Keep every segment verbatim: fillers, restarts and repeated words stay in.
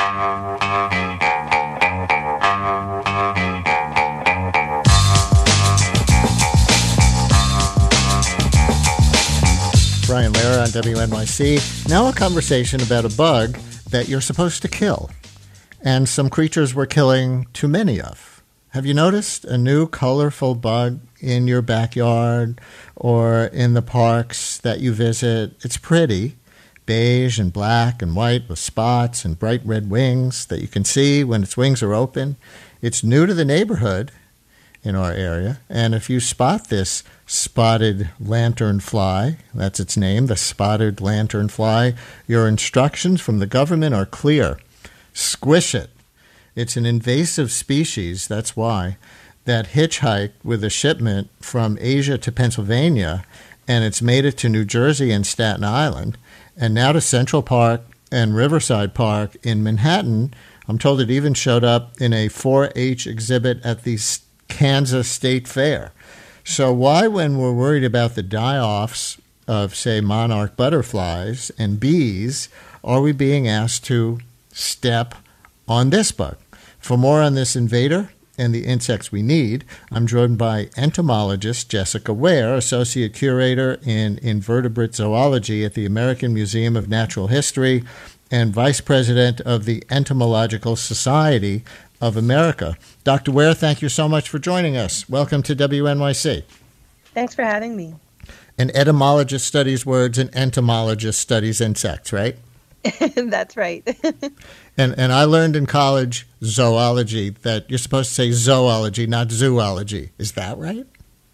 Brian Lehrer on W N Y C. Now a conversation about a bug that you're supposed to kill, and some creatures we're killing too many of. Have you noticed a new colorful bug in your backyard or in the parks that you visit? It's pretty, beige and black and white with spots and bright red wings that you can see when its wings are open. It's new to the neighborhood in our area, and if you spot this spotted lanternfly, that's its name, the spotted lanternfly, your instructions from the government are clear. Squish it. It's an invasive species, that's why, that hitchhiked with a shipment from Asia to Pennsylvania, and it's made it to New Jersey and Staten Island, and now to Central Park and Riverside Park in Manhattan. I'm told it even showed up in a four H exhibit at the Kansas State Fair. So why, when we're worried about the die-offs of, say, monarch butterflies and bees, are we being asked to step on this bug? For more on this invader and the insects we need, I'm joined by entomologist Jessica Ware, Associate Curator in Invertebrate Zoology at the American Museum of Natural History and Vice President of the Entomological Society of America. Doctor Ware, thank you so much for joining us. Welcome to W N Y C. Thanks for having me. An etymologist studies words, an entomologist studies insects, right? That's right. and and I learned in college zoology that you're supposed to say zoology, not zoology. Is that right?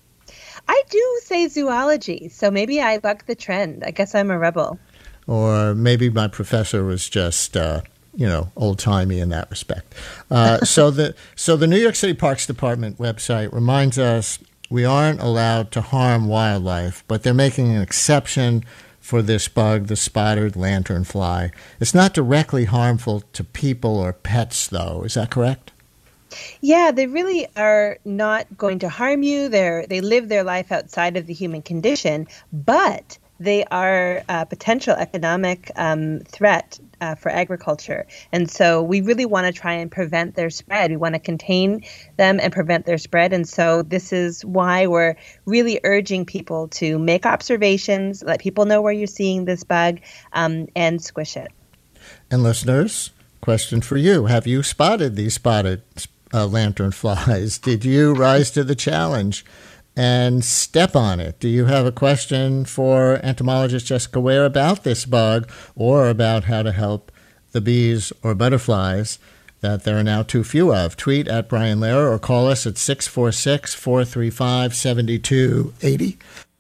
I do say zoology, so maybe I bucked the trend. I guess I'm a rebel. Or maybe my professor was just Uh, you know, old-timey in that respect. Uh, so the so the New York City Parks Department website reminds us we aren't allowed to harm wildlife, but they're making an exception for this bug, the spotted lanternfly. It's not directly harmful to people or pets, though. Is that correct? Yeah, they really are not going to harm you. They're, they live their life outside of the human condition, but they are a potential economic um, threat uh, for agriculture. And so we really want to try and prevent their spread. We want to contain them and prevent their spread. And so this is why we're really urging people to make observations, let people know where you're seeing this bug, um, and squish it. And listeners, question for you. Have you spotted these spotted uh, lanternflies? Did you rise to the challenge and step on it? Do you have a question for entomologist Jessica Ware about this bug or about how to help the bees or butterflies that there are now too few of? Tweet at Brian Lehrer or call us at six four six, four three five, seven two eight zero.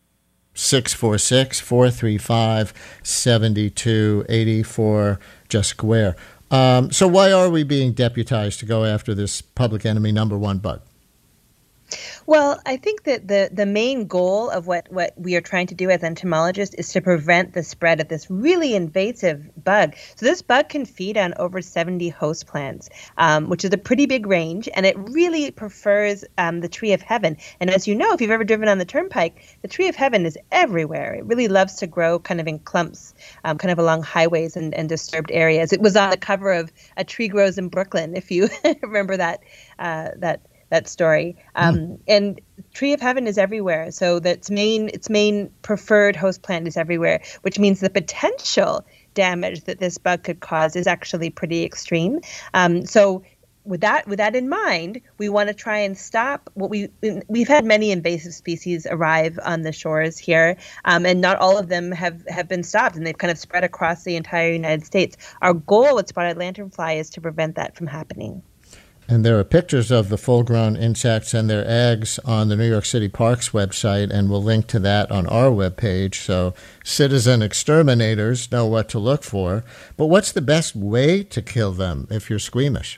six four six, four three five, seven two eight zero for Jessica Ware. Um, so why are we being deputized to go after this public enemy number one bug? Well, I think that the, the main goal of what, what we are trying to do as entomologists is to prevent the spread of this really invasive bug. So this bug can feed on over seventy host plants, um, which is a pretty big range, and it really prefers um, the tree of heaven. And as you know, if you've ever driven on the turnpike, the tree of heaven is everywhere. It really loves to grow kind of in clumps, um, kind of along highways and, and disturbed areas. It was on the cover of A Tree Grows in Brooklyn, if you remember that uh, that that story. Um, mm. And tree of heaven is everywhere. So that's main, its main preferred host plant is everywhere, which means the potential damage that this bug could cause is actually pretty extreme. Um, so with that, with that in mind, we want to try and stop what we, we've had many invasive species arrive on the shores here, um, and not all of them have, have been stopped, and they've kind of spread across the entire United States. Our goal with spotted lanternfly is to prevent that from happening. And there are pictures of the full-grown insects and their eggs on the New York City Parks website, and we'll link to that on our webpage so citizen exterminators know what to look for. But what's the best way to kill them if you're squeamish?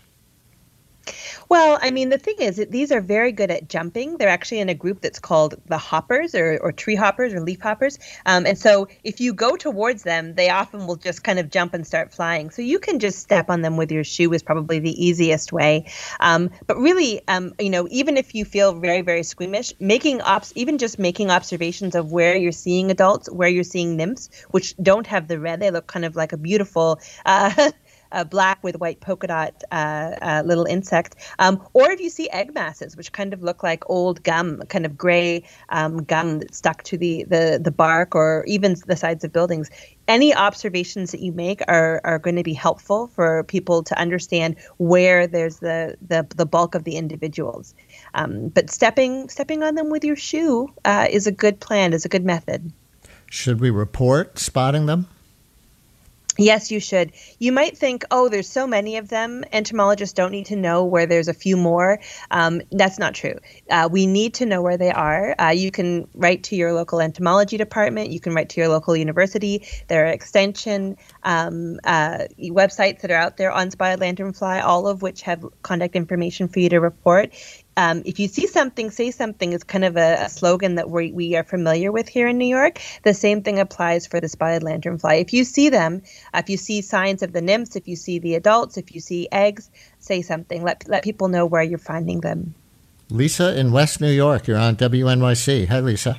Well, I mean, the thing is that these are very good at jumping. They're actually in a group that's called the hoppers or, or tree hoppers or leaf hoppers. Um, and so if you go towards them, they often will just kind of jump and start flying. So you can just step on them with your shoe is probably the easiest way. Um, but really, um, you know, even if you feel very, very squeamish, making ops, even just making observations of where you're seeing adults, where you're seeing nymphs, which don't have the red, they look kind of like a beautiful uh a black with white polka dot uh, uh, little insect. Um, or if you see egg masses, which kind of look like old gum, kind of gray um, gum that's stuck to the, the, the bark or even the sides of buildings, any observations that you make are, are going to be helpful for people to understand where there's the, the, the bulk of the individuals. Um, but stepping stepping on them with your shoe uh, is a good plan, is a good method. Should we report spotting them? Yes, you should. You might think, oh, there's so many of them. Entomologists don't need to know where there's a few more. Um, that's not true. Uh, we need to know where they are. Uh, you can write to your local entomology department. You can write to your local university. There are extension um, uh, websites that are out there on spotted lanternfly, all of which have contact information for you to report. Um, if you see something, say something is kind of a, a slogan that we, we are familiar with here in New York. The same thing applies for the spotted lanternfly. If you see them, if you see signs of the nymphs, if you see the adults, if you see eggs, say something. Let let people know where you're finding them. Lisa in West New York, you're on W N Y C. Hi, Lisa.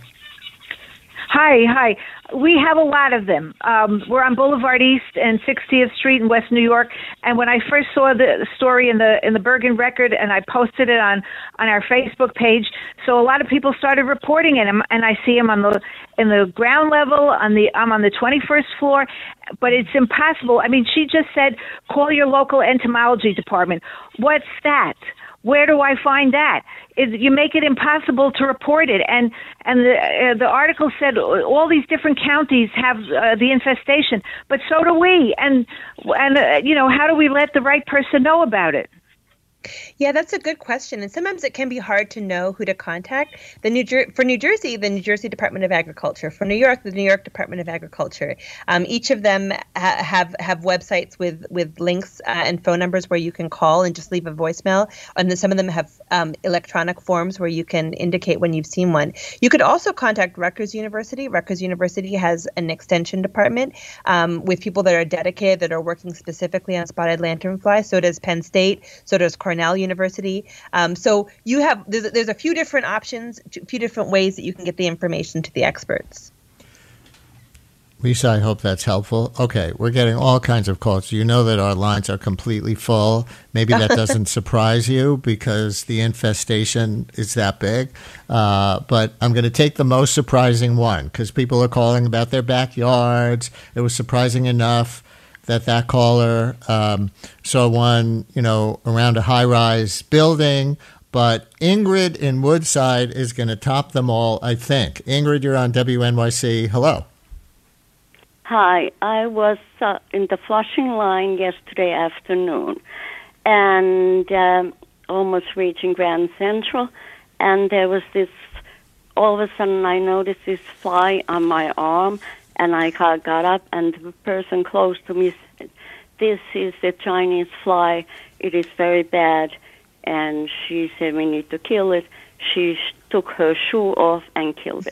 Hi, hi. We have a lot of them. Um, we're on Boulevard East and sixtieth Street in West New York. And when I first saw the story in the in the Bergen Record, and I posted it on, on our Facebook page, so a lot of people started reporting it. And I see them on the in the ground level. On the I'm on the twenty-first floor, but it's impossible. I mean, she just said, call your local entomology department. What's that? Where do I find that? It, you make it impossible to report it. And and the uh, the article said all these different counties have uh, the infestation, but so do we. And and uh, you know, how do we let the right person know about it? Yeah, that's a good question. And sometimes it can be hard to know who to contact. The New Jer- for New Jersey, the New Jersey Department of Agriculture. For New York, the New York Department of Agriculture. Um, each of them ha- have have websites with, with links uh, and phone numbers where you can call and just leave a voicemail. And then some of them have um, electronic forms where you can indicate when you've seen one. You could also contact Rutgers University. Rutgers University has an extension department um, with people that are dedicated, that are working specifically on spotted lanternfly. So does Penn State. So does Cornell University. Um, so you have there's, there's a few different options, a few different ways that you can get the information to the experts. Lisa, I hope that's helpful. Okay, we're getting all kinds of calls. You know that our lines are completely full. Maybe that doesn't surprise you because the infestation is that big. Uh, but I'm going to take the most surprising one because people are calling about their backyards. It was surprising enough that that caller um, saw one, you know, around a high-rise building. But Ingrid in Woodside is going to top them all, I think. Ingrid, you're on W N Y C. Hello. Hi. I was uh, in the Flushing line yesterday afternoon and um, almost reaching Grand Central. And there was this, all of a sudden I noticed this fly on my arm. And I got up, and the person close to me said, this is the Chinese fly. It is very bad. And she said, we need to kill it. She sh- took her shoe off and killed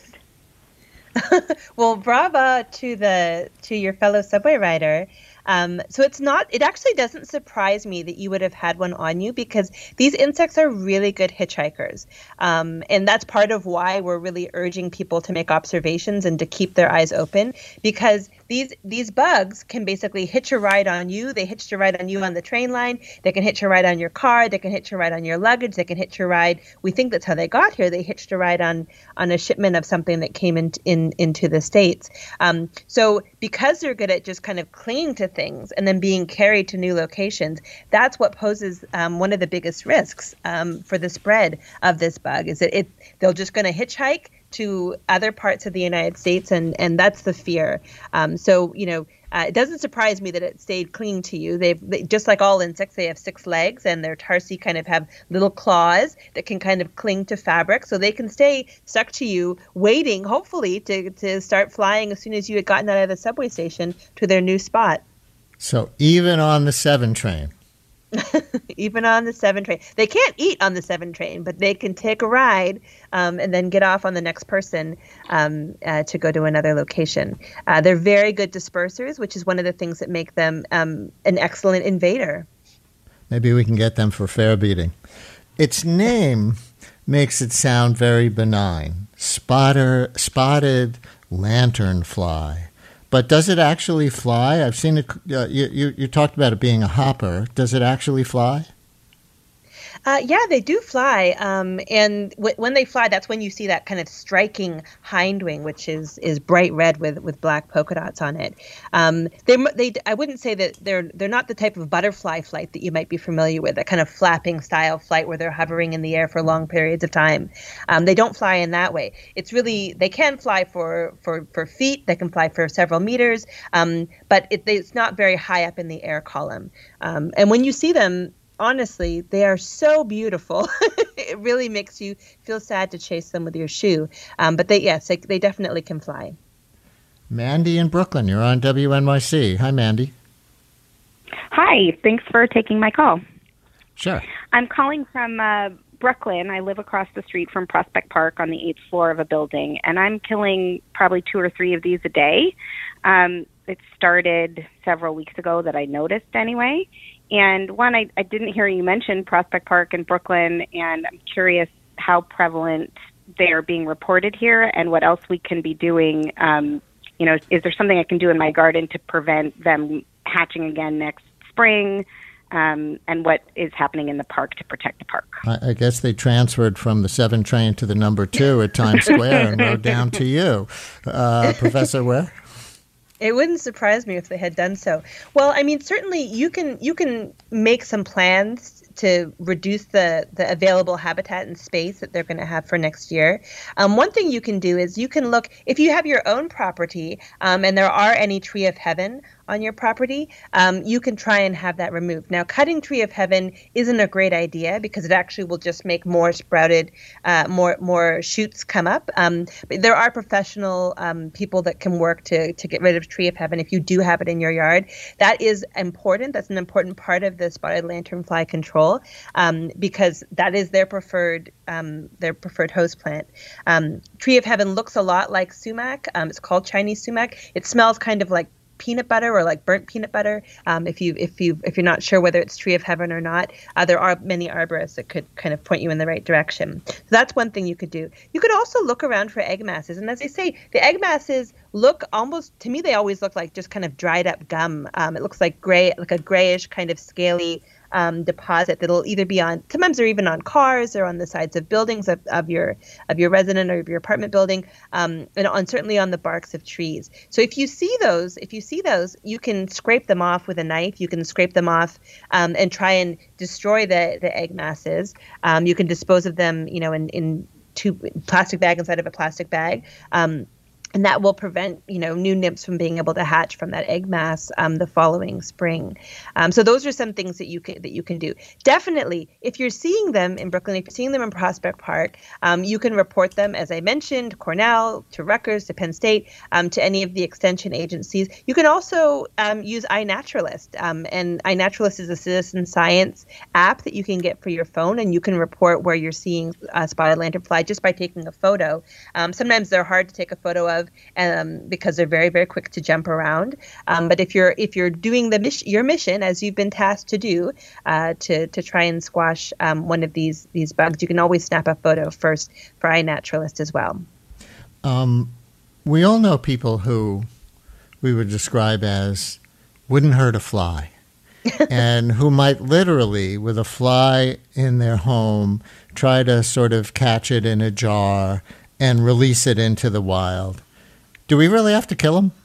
it. Well, brava to the to your fellow subway rider. Um, so it's not, it actually doesn't surprise me that you would have had one on you because these insects are really good hitchhikers. Um, and that's part of why we're really urging people to make observations and to keep their eyes open because these these bugs can basically hitch a ride on you. They hitched a ride on you on the train line. They can hitch a ride on your car. They can hitch a ride on your luggage. They can hitch a ride. We think that's how they got here. They hitched a ride on on a shipment of something that came in, in into the States. Um, so because they're good at just kind of clinging to things and then being carried to new locations, that's what poses um, one of the biggest risks um, for the spread of this bug is that it they're just going to hitchhike to other parts of the United States, and, and that's the fear. Um, so, you know, uh, it doesn't surprise me that it stayed clinging to you. They've they, just like all insects, they have six legs, and their tarsi kind of have little claws that can kind of cling to fabric, so they can stay stuck to you, waiting, hopefully, to, to start flying as soon as you had gotten out of the subway station to their new spot. So even on the seven train. Even on the seven train. They can't eat on the seven train, but they can take a ride um, and then get off on the next person um, uh, to go to another location. Uh, they're very good dispersers, which is one of the things that make them um, an excellent invader. Maybe we can get them for fair beating. Its name makes it sound very benign. Spotter, spotted lanternfly. But does it actually fly? I've seen it. Uh, you, you you talked about it being a hopper. Does it actually fly? Uh, yeah, they do fly, um, and w- when they fly, that's when you see that kind of striking hind wing, which is is bright red with, with black polka dots on it. Um, they they I wouldn't say that they're they're not the type of butterfly flight that you might be familiar with, that kind of flapping style flight where they're hovering in the air for long periods of time. Um, they don't fly in that way. It's really they can fly for for, for feet. They can fly for several meters, um, but it, they, it's not very high up in the air column. Um, and when you see them, honestly, they are so beautiful. It really makes you feel sad to chase them with your shoe. Um, but they, yes, they, they definitely can fly. Mandy in Brooklyn, you're on W N Y C. Hi, Mandy. Hi, thanks for taking my call. Sure. I'm calling from uh, Brooklyn. I live across the street from Prospect Park on the eighth floor of a building, and I'm killing probably two or three of these a day. Um, it started several weeks ago that I noticed anyway. And one, I, I didn't hear you mention Prospect Park in Brooklyn, and I'm curious how prevalent they are being reported here and what else we can be doing. Um, you know, is there something I can do in my garden to prevent them hatching again next spring? Um, and what is happening in the park to protect the park? I, I guess they transferred from the seven train to the number two at Times Square and rode down to you. Uh, Professor Ware? It wouldn't surprise me if they had done so. Well, I mean, certainly you can you can make some plans to reduce the, the available habitat and space that they're going to have for next year. Um, one thing you can do is you can look, if you have your own property um, and there are any Tree of Heaven on your property, um, you can try and have that removed. Now, cutting Tree of Heaven isn't a great idea because it actually will just make more sprouted, uh, more more shoots come up. Um, but there are professional um, people that can work to to get rid of Tree of Heaven if you do have it in your yard. That is important. That's an important part of the spotted lanternfly control um, because that is their preferred um, their preferred host plant. Um, Tree of Heaven looks a lot like sumac. Um, it's called Chinese sumac. It smells kind of like peanut butter or like burnt peanut butter. Um, if you if you if you're not sure whether it's Tree of Heaven or not, uh, there are many arborists that could kind of point you in the right direction. So that's one thing you could do. You could also look around for egg masses, and as I say, the egg masses look almost to me they always look like just kind of dried up gum. Um, it looks like gray, like a grayish kind of scaly Um, deposit that'll either be on, sometimes they're even on cars or on the sides of buildings of, of your of your resident or of your apartment building, um, and on certainly on the barks of trees. So if you see those, if you see those, you can scrape them off with a knife. You can scrape them off um, and try and destroy the the egg masses. Um, you can dispose of them, you know, in in two plastic bag inside of a plastic bag. Um, And that will prevent, you know, new nymphs from being able to hatch from that egg mass um, the following spring. Um, so those are some things that you can that you can do. Definitely, if you're seeing them in Brooklyn, if you're seeing them in Prospect Park, um, you can report them, as I mentioned, Cornell, to Rutgers, to Penn State, um, to any of the extension agencies. You can also um, use iNaturalist, um, and iNaturalist is a citizen science app that you can get for your phone, and you can report where you're seeing uh, spotted lanternfly just by taking a photo. Um, sometimes they're hard to take a photo of. Um, because they're very, very quick to jump around. Um, but if you're if you're doing the mission, your mission, as you've been tasked to do, uh, to to try and squash um, one of these these bugs, you can always snap a photo first for iNaturalist as well. Um, we all know people who we would describe as wouldn't hurt a fly, and who might literally, with a fly in their home, try to sort of catch it in a jar and release it into the wild. Do we really have to kill them?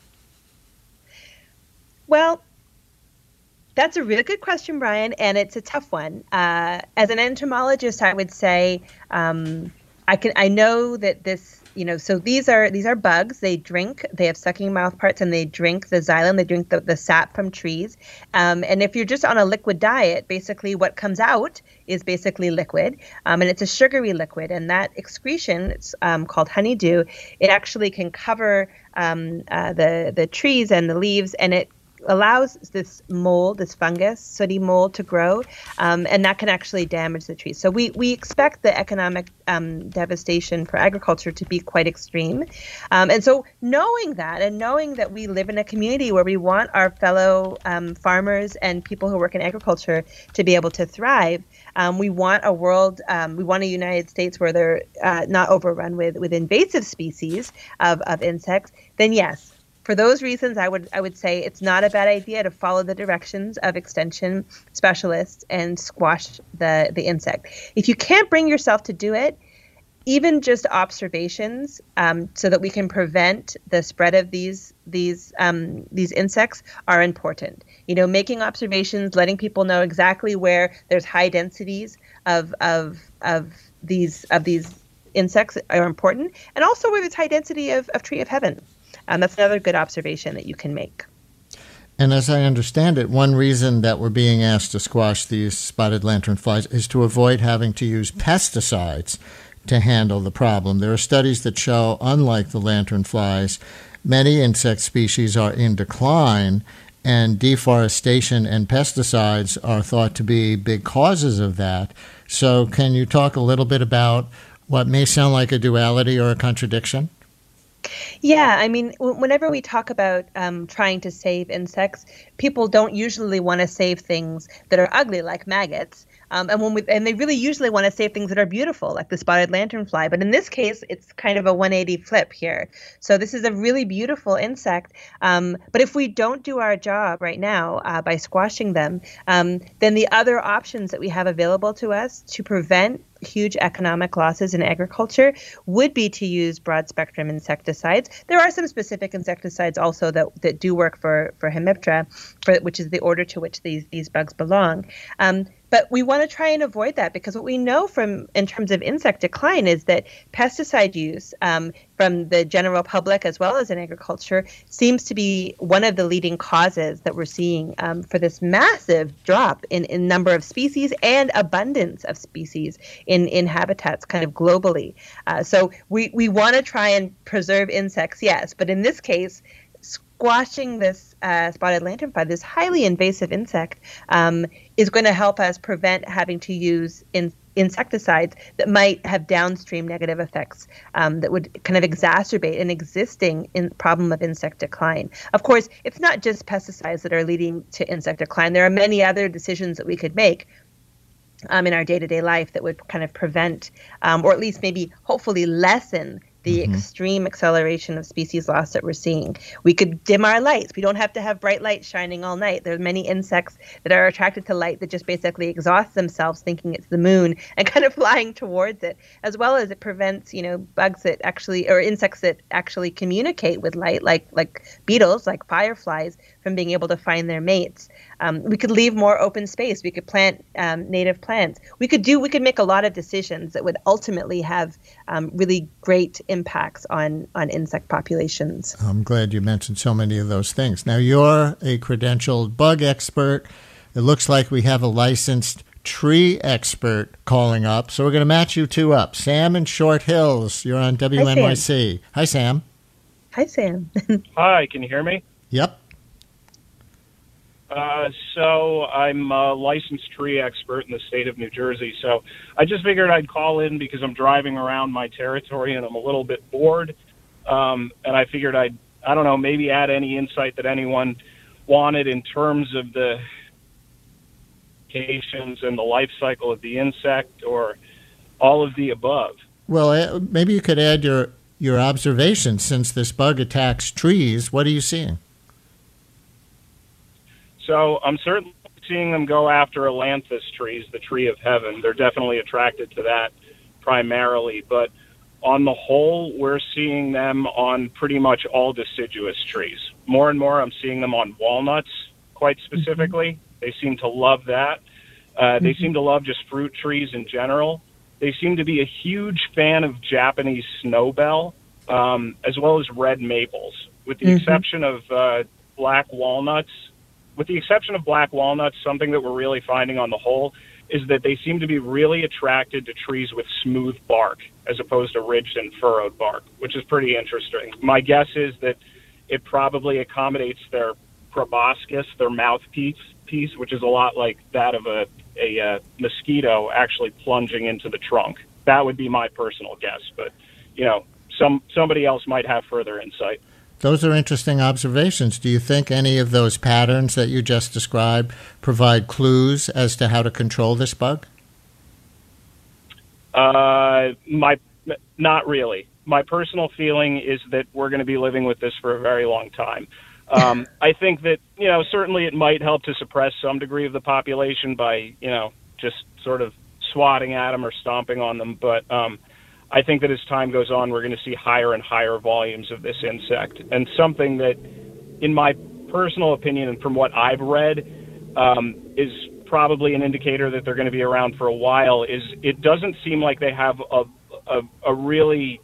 Well, that's a really good question, Brian, and it's a tough one. Uh, as an entomologist, I would say um, I can. I know that this, you know, so these are these are bugs. They drink. They have sucking mouth parts, and they drink the xylem. They drink the, the sap from trees. Um, and if you're just on a liquid diet, basically what comes out is basically liquid, um, and it's a sugary liquid. And that excretion, it's um, called honeydew. It actually can cover um, uh, the the trees and the leaves, and it allows this mold, this fungus, sooty mold, to grow, um, and that can actually damage the trees. So we we expect the economic um, devastation for agriculture to be quite extreme. Um, and so knowing that, and knowing that we live in a community where we want our fellow um, farmers and people who work in agriculture to be able to thrive, um, we want a world, um, we want a United States where they're uh, not overrun with, with invasive species of, of insects, then yes, for those reasons, I would I would say it's not a bad idea to follow the directions of extension specialists and squash the, the insect. If you can't bring yourself to do it, even just observations, um, so that we can prevent the spread of these these um, these insects, are important. You know, making observations, letting people know exactly where there's high densities of of of these of these insects are important, and also where there's high density of, of tree of heaven. Um, that's another good observation that you can make. And as I understand it, one reason that we're being asked to squash these spotted lanternflies is to avoid having to use pesticides to handle the problem. There are studies that show, unlike the lanternflies, many insect species are in decline, and deforestation and pesticides are thought to be big causes of that. So can you talk a little bit about what may sound like a duality or a contradiction? Yeah, I mean, w- whenever we talk about um, trying to save insects, people don't usually want to save things that are ugly, like maggots. Um, and when we, and they really usually want to save things that are beautiful, like the spotted lanternfly. But in this case, it's kind of a one eighty flip here. So this is a really beautiful insect. Um, but if we don't do our job right now uh, by squashing them, um, then the other options that we have available to us to prevent huge economic losses in agriculture would be to use broad spectrum insecticides. There are some specific insecticides also that, that do work for, for Hemiptera, for, which is the order to which these, these bugs belong. Um, But we want to try and avoid that, because what we know from in terms of insect decline is that pesticide use um, from the general public as well as in agriculture seems to be one of the leading causes that we're seeing um, for this massive drop in, in number of species and abundance of species in, in habitats kind of globally. Uh, so we, we want to try and preserve insects, yes, but in this case, squashing this uh, spotted lanternfly, this highly invasive insect, um, is going to help us prevent having to use in, insecticides that might have downstream negative effects um, that would kind of exacerbate an existing in problem of insect decline. Of course, it's not just pesticides that are leading to insect decline. There are many other decisions that we could make um, in our day-to-day life that would kind of prevent, um, or at least maybe hopefully lessen the mm-hmm. extreme acceleration of species loss that we're seeing. We could dim our lights. We don't have to have bright lights shining all night. There are many insects that are attracted to light that just basically exhaust themselves thinking it's the moon and kind of flying towards it, as well as it prevents, you know, bugs that actually, or insects that actually communicate with light, like like beetles, like fireflies, from being able to find their mates. Um, we could leave more open space. We could plant um, native plants. We could do. We could make a lot of decisions that would ultimately have um, really great impacts on on insect populations. I'm glad you mentioned so many of those things. Now, you're a credentialed bug expert. It looks like we have a licensed tree expert calling up, so we're going to match you two up. Sam in Short Hills. You're on W N Y C. Hi, Sam. Hi, Sam. Hi, can you hear me? Yep. Uh, so I'm a licensed tree expert in the state of New Jersey. So I just figured I'd call in because I'm driving around my territory and I'm a little bit bored. Um, and I figured I'd, I don't know, maybe add any insight that anyone wanted in terms of the locations and the life cycle of the insect, or all of the above. Well, maybe you could add your, your observations. Since this bug attacks trees, what are you seeing? So I'm certainly seeing them go after ailanthus trees, the tree of heaven. They're definitely attracted to that primarily. But on the whole, we're seeing them on pretty much all deciduous trees. More and more, I'm seeing them on walnuts, quite specifically. Mm-hmm. They seem to love that. Uh, they mm-hmm. seem to love just fruit trees in general. They seem to be a huge fan of Japanese snowbell, um, as well as red maples, with the mm-hmm. exception of uh, black walnuts. With the exception of black walnuts, something that we're really finding on the whole is that they seem to be really attracted to trees with smooth bark as opposed to ridged and furrowed bark, which is pretty interesting. My guess is that it probably accommodates their proboscis, their mouthpiece, piece, which is a lot like that of a, a uh, mosquito actually plunging into the trunk. That would be my personal guess, but, you know, some somebody else might have further insight. Those are interesting observations. Do you think any of those patterns that you just described provide clues as to how to control this bug? Uh, my, not really. my personal feeling is that we're going to be living with this for a very long time. Um, I think that, you know, certainly it might help to suppress some degree of the population by, you know, just sort of swatting at them or stomping on them. But um, I think that as time goes on, we're going to see higher and higher volumes of this insect. And something that, in my personal opinion and from what I've read, um, is probably an indicator that they're going to be around for a while, is it doesn't seem like they have a, a, a really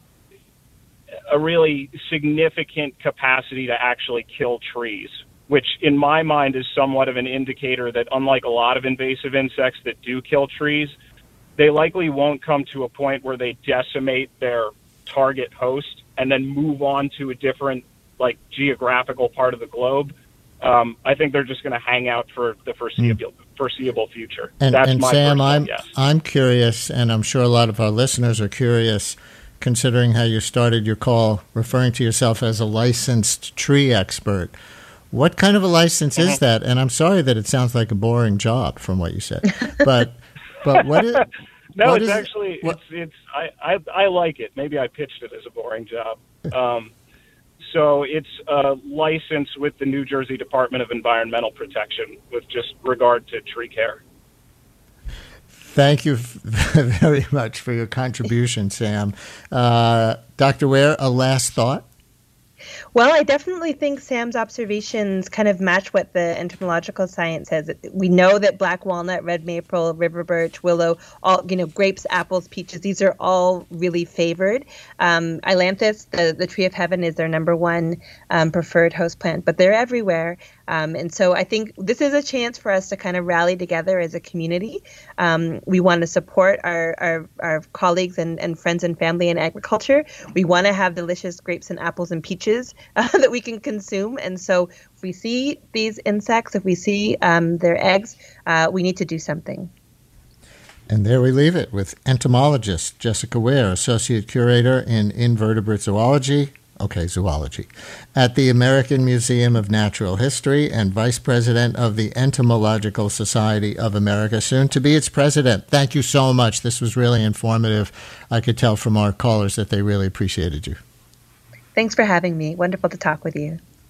a really significant capacity to actually kill trees, which in my mind is somewhat of an indicator that unlike a lot of invasive insects that do kill trees, they likely won't come to a point where they decimate their target host and then move on to a different, like, geographical part of the globe. Um, I think they're just going to hang out for the foreseeable, mm. foreseeable future. And, That's and my Sam, personal I'm guess. I'm curious, and I'm sure a lot of our listeners are curious, considering how you started your call referring to yourself as a licensed tree expert. What kind of a license mm-hmm. is that? And I'm sorry that it sounds like a boring job from what you said, but but what is? No, what it's is, actually what, it's it's I, I I like it. Maybe I pitched it as a boring job. Um, so it's a license with the New Jersey Department of Environmental Protection with just regard to tree care. Thank you very much for your contribution, Sam. Uh, Doctor Ware, a last thought? Well, I definitely think Sam's observations kind of match what the entomological science says. We know that black walnut, red maple, river birch, willow, all, you know, grapes, apples, peaches, these are all really favored. Um, Ailanthus, the, the tree of heaven, is their number one um, preferred host plant, but they're everywhere. Um, and so I think this is a chance for us to kind of rally together as a community. Um, we want to support our, our, our colleagues and, and friends and family in agriculture. We want to have delicious grapes and apples and peaches uh, that we can consume. And so if we see these insects, if we see um, their eggs, uh, we need to do something. And there we leave it with entomologist Jessica Ware, Associate Curator in Invertebrate Zoology, okay, zoology, at the American Museum of Natural History and Vice President of the Entomological Society of America, soon to be its president. Thank you so much. This was really informative. I could tell from our callers that they really appreciated you. Thanks for having me. Wonderful to talk with you.